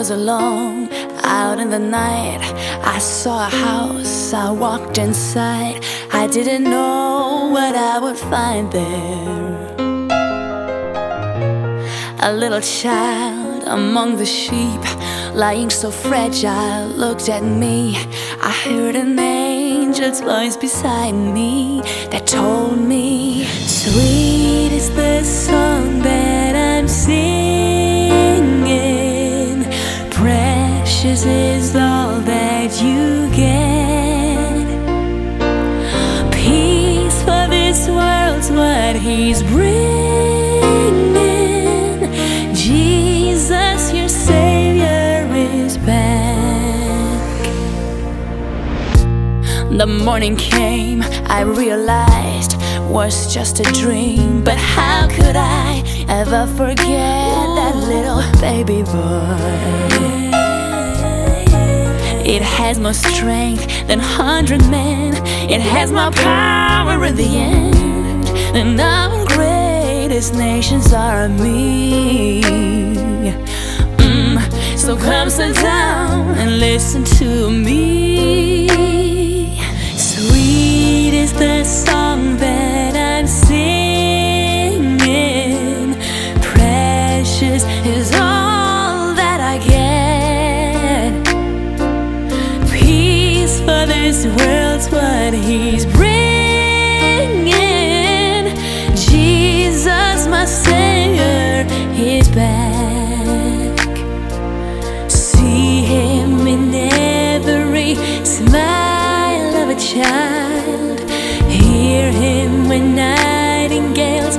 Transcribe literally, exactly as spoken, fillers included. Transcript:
was alone out in the night. I saw a house, I walked inside. I didn't know what I would find there. A little child among the sheep, lying so fragile, looked at me. I heard an angel's voice beside me that told me, sweet is the song that I'm singing, precious is all that you get. Peace for this world's what he's bringing. Jesus, your Savior, is back. The morning came, I realized was just a dream. But how could I ever forget that little baby boy? It has more strength than hundred men. It has more power in the end than our greatest nation's army. mm, So come sit down and listen to me. Sweet is the song that I'm singing, precious is all that I get. Peace for this world's what he's bringing. Jesus, my Savior, is back. See him in every smile of a child. Hear him when nightingales